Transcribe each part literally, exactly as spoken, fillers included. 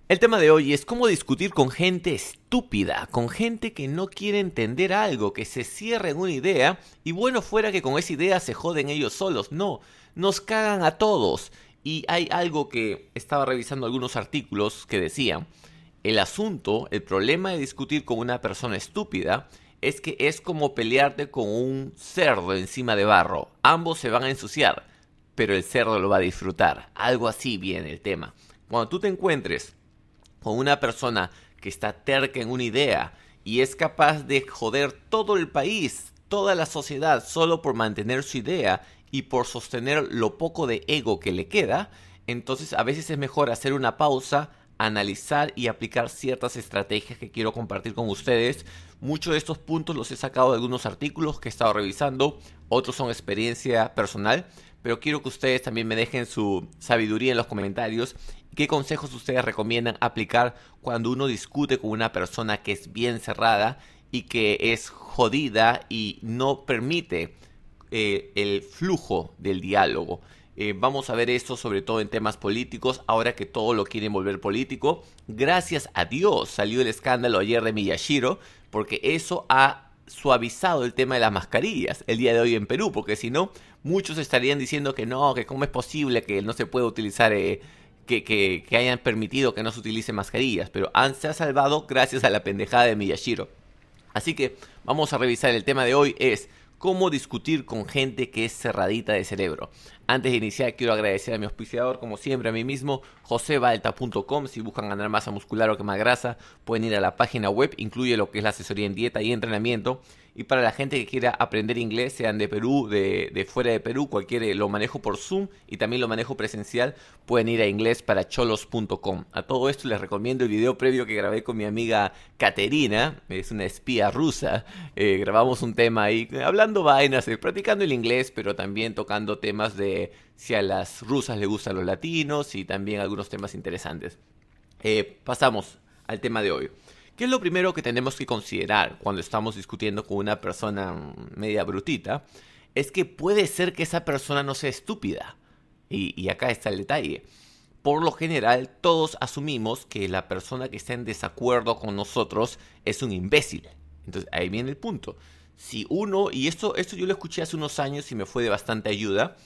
El tema de hoy es cómo discutir con gente estúpida, con gente que no quiere entender algo, que se cierra en una idea y bueno fuera que con esa idea se joden ellos solos. No, nos cagan a todos. Y hay algo que estaba revisando algunos artículos que decían, el asunto, el problema de discutir con una persona estúpida es que es como pelearte con un cerdo encima de barro. Ambos se van a ensuciar, pero el cerdo lo va a disfrutar. Algo así viene el tema. Cuando tú te encuentres con una persona que está terca en una idea y es capaz de joder todo el país, toda la sociedad, solo por mantener su idea y por sostener lo poco de ego que le queda, entonces a veces es mejor hacer una pausa, analizar y aplicar ciertas estrategias que quiero compartir con ustedes. Muchos de estos puntos los he sacado de algunos artículos que he estado revisando, otros son experiencia personal, pero quiero que ustedes también me dejen su sabiduría en los comentarios. ¿Qué consejos ustedes recomiendan aplicar cuando uno discute con una persona que es bien cerrada y que es jodida y no permite eh, el flujo del diálogo? Eh, vamos a ver esto sobre todo en temas políticos, ahora que todo lo quieren volver político. Gracias a Dios salió el escándalo ayer de Miyashiro, porque eso ha suavizado el tema de las mascarillas el día de hoy en Perú, porque si no, muchos estarían diciendo que no, que cómo es posible que no se pueda utilizar... Eh, Que, que, que hayan permitido que no se utilicen mascarillas, pero han, se ha salvado gracias a la pendejada de Miyashiro. Así que vamos a revisar el tema de hoy, es cómo discutir con gente que es cerradita de cerebro. Antes de iniciar quiero agradecer a mi auspiciador, como siempre a mí mismo, jose balta punto com. Si buscan ganar masa muscular o quemar grasa, pueden ir a la página web, incluye lo que es la asesoría en dieta y entrenamiento. Y para la gente que quiera aprender inglés, sean de Perú, de, de fuera de Perú, cualquiera lo manejo por Zoom y también lo manejo presencial, pueden ir a inglés para cholos punto com. A todo esto les recomiendo el video previo que grabé con mi amiga Caterina, es una espía rusa. Eh, grabamos un tema ahí, hablando vainas, eh, practicando el inglés, pero también tocando temas de si a las rusas les gustan los latinos y también algunos temas interesantes. Eh, pasamos al tema de hoy. ¿Qué es lo primero que tenemos que considerar cuando estamos discutiendo con una persona media brutita? Es que puede ser que esa persona no sea estúpida. Y, y acá está el detalle. Por lo general, todos asumimos que la persona que está en desacuerdo con nosotros es un imbécil. Entonces, ahí viene el punto. Si uno, y esto, esto yo lo escuché hace unos años y me fue de bastante ayuda,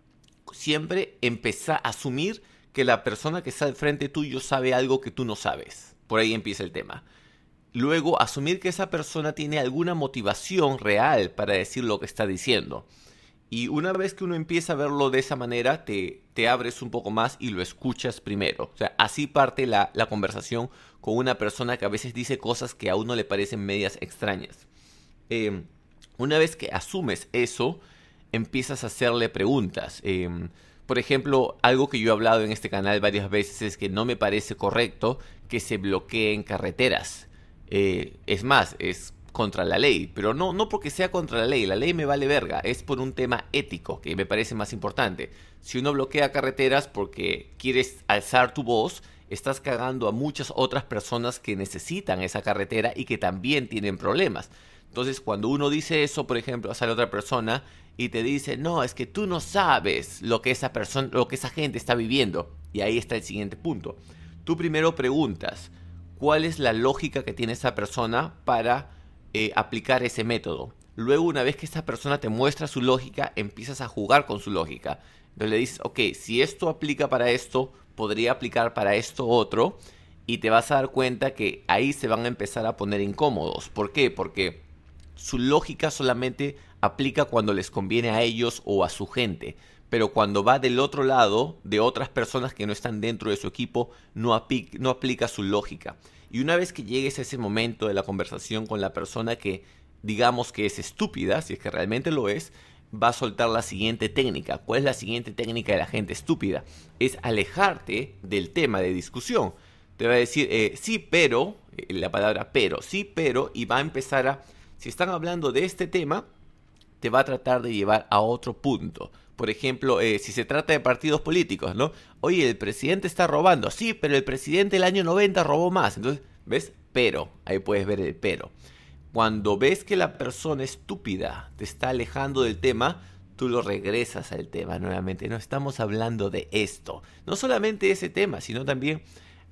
siempre empezá a asumir que la persona que está al frente tuyo sabe algo que tú no sabes. Por ahí empieza el tema. Luego, asumir que esa persona tiene alguna motivación real para decir lo que está diciendo. Y una vez que uno empieza a verlo de esa manera, te, te abres un poco más y lo escuchas primero. O sea, así parte la, la conversación con una persona que a veces dice cosas que a uno le parecen medias extrañas. Eh, una vez que asumes eso, empiezas a hacerle preguntas. Eh, por ejemplo, algo que yo he hablado en este canal varias veces es que no me parece correcto que se bloqueen carreteras. Eh, es más, es contra la ley, pero no, no porque sea contra la ley, la ley me vale verga, es por un tema ético que me parece más importante. Si uno bloquea carreteras porque quieres alzar tu voz, estás cagando a muchas otras personas que necesitan esa carretera y que también tienen problemas. Entonces, cuando uno dice eso, por ejemplo, sale otra persona y te dice, no, es que tú no sabes lo que esa persona, lo que esa gente está viviendo. Y ahí está el siguiente punto. Tú primero preguntas, ¿cuál es la lógica que tiene esa persona para eh, aplicar ese método? Luego, una vez que esa persona te muestra su lógica, empiezas a jugar con su lógica. Entonces le dices, ok, si esto aplica para esto, podría aplicar para esto otro, y te vas a dar cuenta que ahí se van a empezar a poner incómodos. ¿Por qué? Porque su lógica solamente aplica cuando les conviene a ellos o a su gente. Pero cuando va del otro lado, de otras personas que no están dentro de su equipo, no, aplica, no aplica su lógica. Y una vez que llegues a ese momento de la conversación con la persona que digamos que es estúpida, si es que realmente lo es, va a soltar la siguiente técnica. ¿Cuál es la siguiente técnica de la gente estúpida? Es alejarte del tema de discusión. Te va a decir, eh, sí, pero, eh, la palabra pero, sí, pero, y va a empezar a, si están hablando de este tema, te va a tratar de llevar a otro punto. Por ejemplo, eh, si se trata de partidos políticos, ¿no? Oye, el presidente está robando. Sí, pero el presidente del año noventa robó más. Entonces, ¿ves? Pero, ahí puedes ver el pero. Cuando ves que la persona estúpida te está alejando del tema, tú lo regresas al tema nuevamente. No estamos hablando de esto. No solamente ese tema, sino también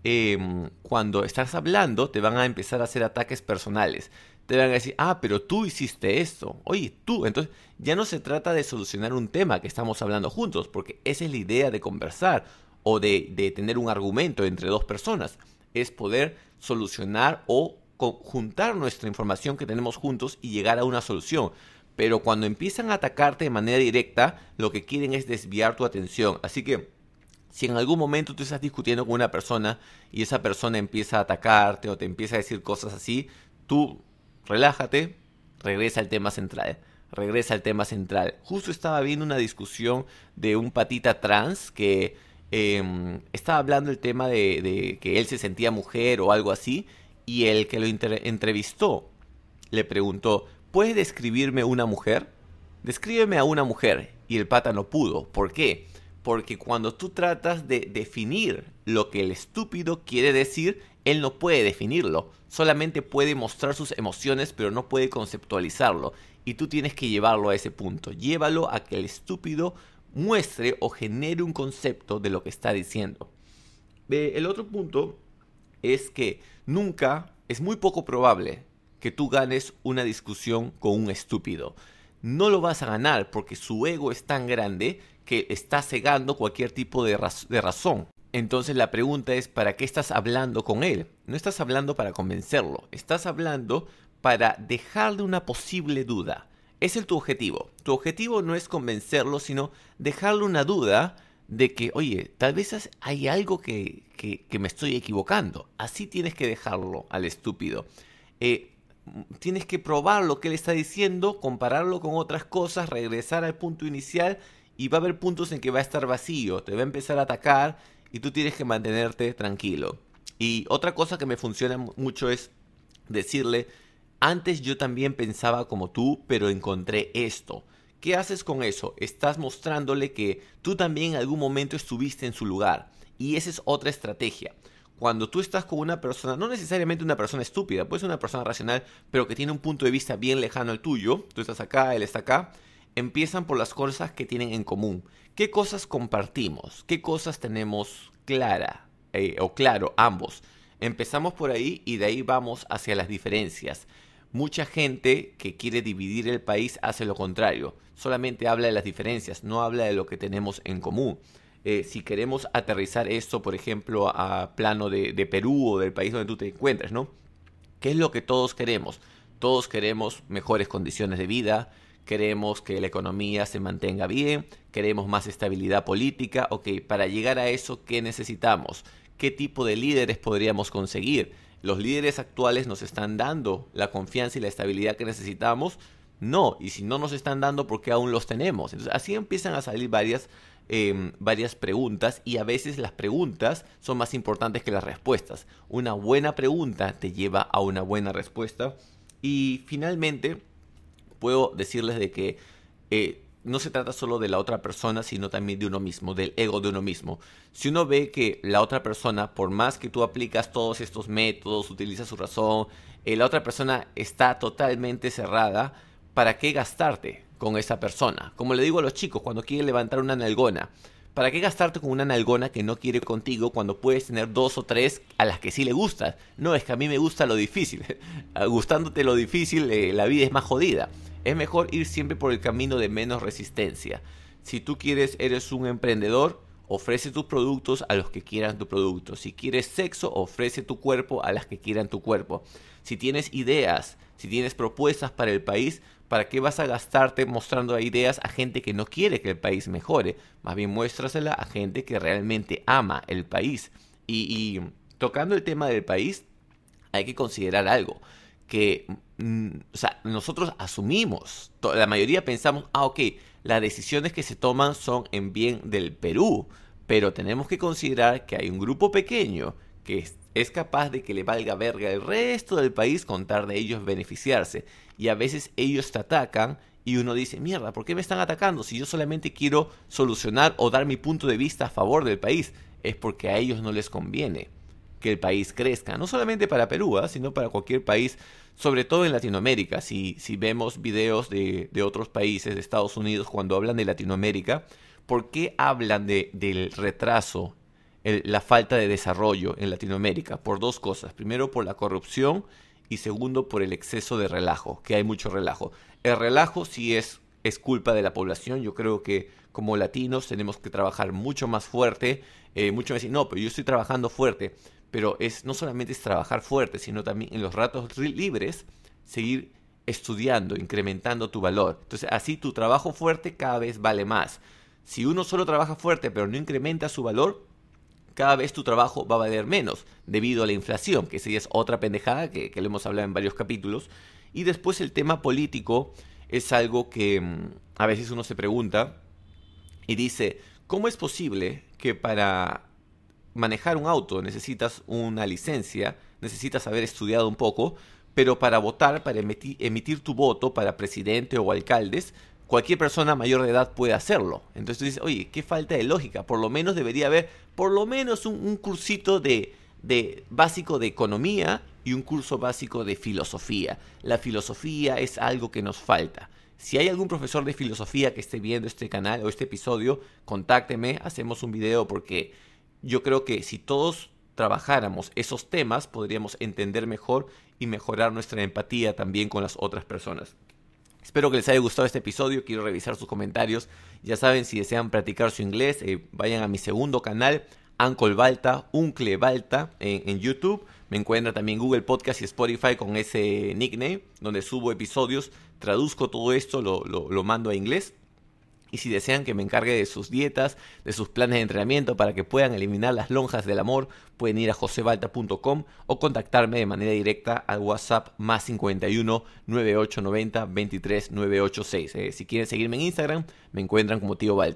eh, cuando estás hablando, te van a empezar a hacer ataques personales. Te van a decir, ah, pero tú hiciste esto. Oye, tú. Entonces, ya no se trata de solucionar un tema que estamos hablando juntos, porque esa es la idea de conversar o de, de tener un argumento entre dos personas. Es poder solucionar o juntar nuestra información que tenemos juntos y llegar a una solución. Pero cuando empiezan a atacarte de manera directa, lo que quieren es desviar tu atención. Así que, si en algún momento tú estás discutiendo con una persona y esa persona empieza a atacarte o te empieza a decir cosas así, tú relájate, regresa al tema central. Regresa al tema central. Justo estaba viendo una discusión de un patita trans que eh, estaba hablando el tema de, de que él se sentía mujer o algo así, y el que lo inter- entrevistó le preguntó, ¿puedes describirme una mujer? Descríbeme a una mujer. Y el pata no pudo. ¿Por qué? Porque cuando tú tratas de definir lo que el estúpido quiere decir, él no puede definirlo. Solamente puede mostrar sus emociones, pero no puede conceptualizarlo. Y tú tienes que llevarlo a ese punto. Llévalo a que el estúpido muestre o genere un concepto de lo que está diciendo. Eh, el otro punto es que nunca, es muy poco probable que tú ganes una discusión con un estúpido. No lo vas a ganar porque su ego es tan grande que está cegando cualquier tipo de, raz- de razón. Entonces la pregunta es, ¿para qué estás hablando con él? No estás hablando para convencerlo, estás hablando para dejarle una posible duda. Ese es tu objetivo. Tu objetivo no es convencerlo, sino dejarle una duda de que, oye, tal vez hay algo que, que, que me estoy equivocando. Así tienes que dejarlo al estúpido. Eh, tienes que probar lo que él está diciendo, compararlo con otras cosas, regresar al punto inicial y va a haber puntos en que va a estar vacío, te va a empezar a atacar y tú tienes que mantenerte tranquilo. Y otra cosa que me funciona mucho es decirle, antes yo también pensaba como tú, pero encontré esto. ¿Qué haces con eso? Estás mostrándole que tú también en algún momento estuviste en su lugar. Y esa es otra estrategia. Cuando tú estás con una persona, no necesariamente una persona estúpida, puede ser una persona racional, pero que tiene un punto de vista bien lejano al tuyo, tú estás acá, él está acá, empiezan por las cosas que tienen en común. ¿Qué cosas compartimos? ¿Qué cosas tenemos clara eh, o claro ambos? Empezamos por ahí y de ahí vamos hacia las diferencias. Mucha gente que quiere dividir el país hace lo contrario. Solamente habla de las diferencias, no habla de lo que tenemos en común. Eh, si queremos aterrizar esto, por ejemplo, a plano de, de Perú o del país donde tú te encuentres, ¿no? ¿Qué es lo que todos queremos? Todos queremos mejores condiciones de vida, queremos que la economía se mantenga bien, queremos más estabilidad política. Ok, para llegar a eso, ¿qué necesitamos? ¿Qué tipo de líderes podríamos conseguir? ¿Los líderes actuales nos están dando la confianza y la estabilidad que necesitamos? No, y si no nos están dando, ¿por qué aún los tenemos? Entonces, así empiezan a salir varias, eh, varias preguntas y a veces las preguntas son más importantes que las respuestas. Una buena pregunta te lleva a una buena respuesta. Y finalmente, puedo decirles de que eh, no se trata solo de la otra persona, sino también de uno mismo, del ego de uno mismo. Si uno ve que la otra persona, por más que tú aplicas todos estos métodos, utilizas su razón, eh, la otra persona está totalmente cerrada, ¿para qué gastarte con esa persona? Como le digo a los chicos cuando quieren levantar una nalgona, ¿para qué gastarte con una nalgona que no quiere contigo cuando puedes tener dos o tres a las que sí le gustas? No, es que a mí me gusta lo difícil. Gustándote lo difícil, eh, la vida es más jodida. Es mejor ir siempre por el camino de menos resistencia. Si tú quieres, eres un emprendedor, ofrece tus productos a los que quieran tu producto. Si quieres sexo, ofrece tu cuerpo a las que quieran tu cuerpo. Si tienes ideas, si tienes propuestas para el país, ¿para qué vas a gastarte mostrando ideas a gente que no quiere que el país mejore? Más bien muéstrasela a gente que realmente ama el país. Y, y tocando el tema del país, hay que considerar algo. Que, mm, o sea, nosotros asumimos, la mayoría pensamos, ah, ok, las decisiones que se toman son en bien del Perú, pero tenemos que considerar que hay un grupo pequeño que es, es capaz de que le valga verga el resto del país con tal de ellos beneficiarse, y a veces ellos te atacan y uno dice, mierda, ¿por qué me están atacando? Si yo solamente quiero solucionar o dar mi punto de vista a favor del país, es porque a ellos no les conviene que el país crezca, no solamente para Perú, ¿eh? sino para cualquier país, sobre todo en Latinoamérica. Si, si vemos videos de, de otros países, de Estados Unidos, cuando hablan de Latinoamérica, ¿por qué hablan de, del retraso el, la falta de desarrollo en Latinoamérica, por dos cosas. Primero, por la corrupción y segundo, por el exceso de relajo, que hay mucho relajo. El relajo sí es, es culpa de la población. Yo creo que como latinos tenemos que trabajar mucho más fuerte. Eh, muchos me dicen, no, pero yo estoy trabajando fuerte. Pero es, no solamente es trabajar fuerte, sino también en los ratos libres seguir estudiando, incrementando tu valor. Entonces así tu trabajo fuerte cada vez vale más. Si uno solo trabaja fuerte pero no incrementa su valor, cada vez tu trabajo va a valer menos debido a la inflación, que esa ya es otra pendejada que, que le hemos hablado en varios capítulos. Y después el tema político es algo que mmm, a veces uno se pregunta y dice, ¿cómo es posible que para manejar un auto necesitas una licencia, necesitas haber estudiado un poco, pero para votar, para emitir, emitir tu voto para presidente o alcaldes, cualquier persona mayor de edad puede hacerlo? Entonces tú dices, oye, qué falta de lógica. Por lo menos debería haber, por lo menos un, un cursito de, de básico de economía y un curso básico de filosofía. La filosofía es algo que nos falta. Si hay algún profesor de filosofía que esté viendo este canal o este episodio, contácteme, hacemos un video, porque yo creo que si todos trabajáramos esos temas, podríamos entender mejor y mejorar nuestra empatía también con las otras personas. Espero que les haya gustado este episodio. Quiero revisar sus comentarios. Ya saben, si desean practicar su inglés, eh, vayan a mi segundo canal, Uncle Balta, Uncle Balta, en, en YouTube. Me encuentran también Google Podcast y Spotify con ese nickname, donde subo episodios, traduzco todo esto, lo, lo, lo mando a inglés. Y si desean que me encargue de sus dietas, de sus planes de entrenamiento para que puedan eliminar las lonjas del amor, pueden ir a josebalta punto com o contactarme de manera directa al WhatsApp más cincuenta y uno, noventa y ocho noventa, veintitrés, novecientos ochenta y seis. Eh, si quieren seguirme en Instagram, me encuentran como Tío Balta.